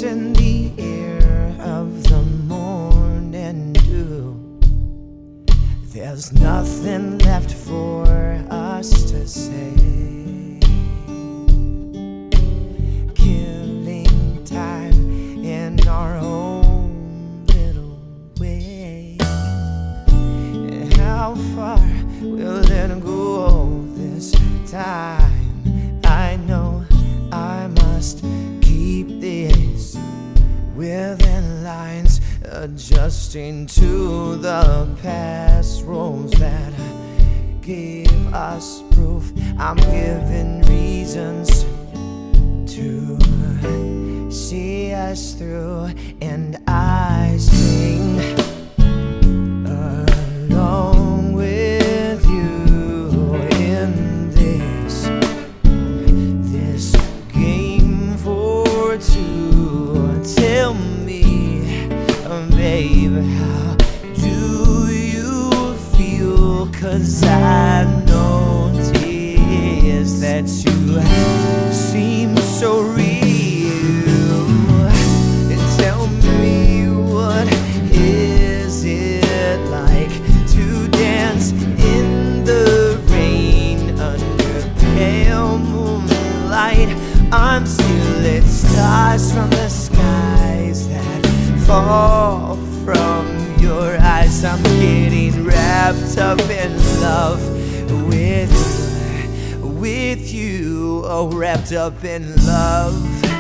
breeze in the air of the morning dew. There's nothing left for us to say. Killing time in our own little way. And how far will it go this time? I know I must keep this within lines, adjusting to the past rules that give us proof. I'm given reasons to see us through, and I sing along with you in this game for two. Tell me, babe, how do you feel? 'Cause I notice that you seem so real. Tell me, what is it like to dance in the rain under pale moonlight? I'm stealing stars from the skies that fall from your eyes. I'm getting wrapped up in love with you, oh, wrapped up in love.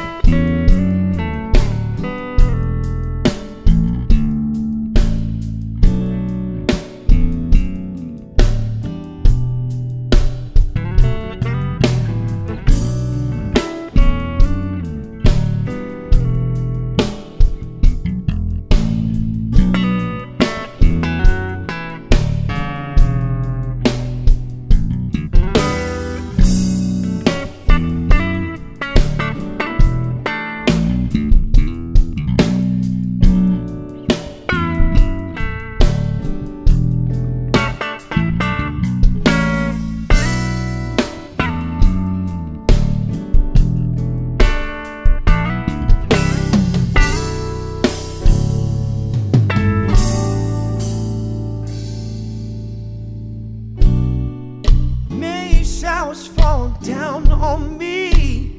Showers fall down on me,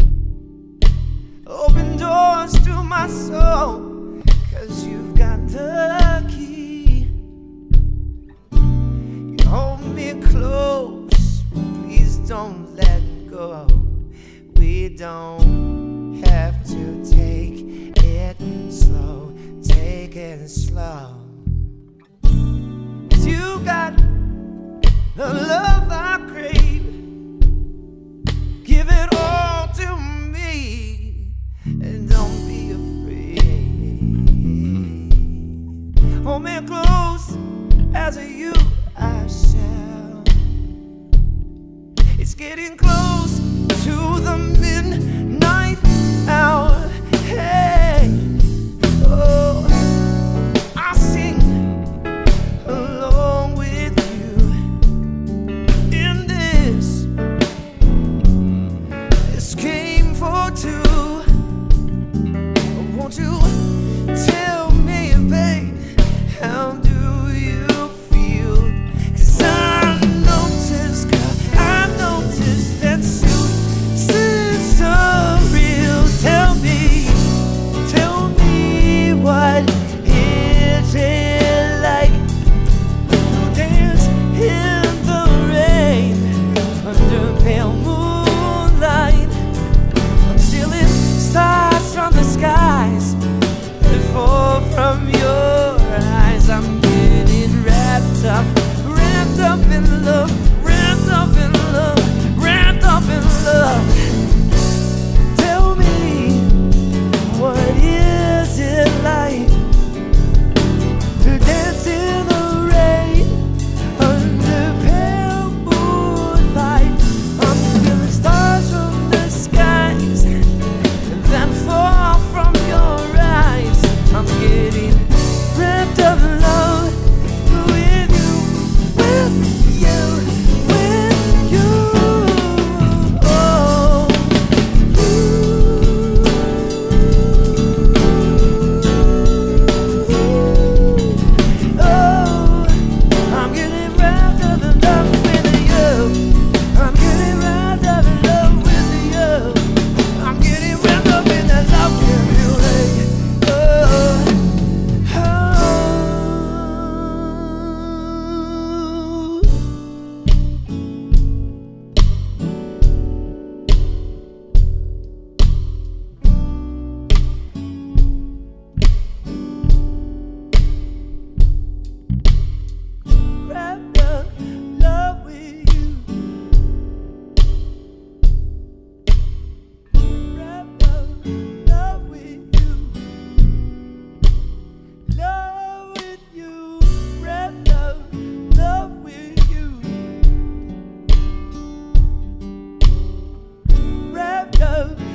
open doors to my soul, 'cause you've got the key. You hold me close, please don't let go. We don't have to take it slow, take it slow. 'Cause you got the love I crave. Give it all to me, and don't be afraid. Hold me close, as you I shall. It's getting close to the midnight hour. Hey, oh, I sing along with you in this game for two. Won't you tell me, babe, how do you feel? 'Cause I noticed, girl, I noticed that you said so. love.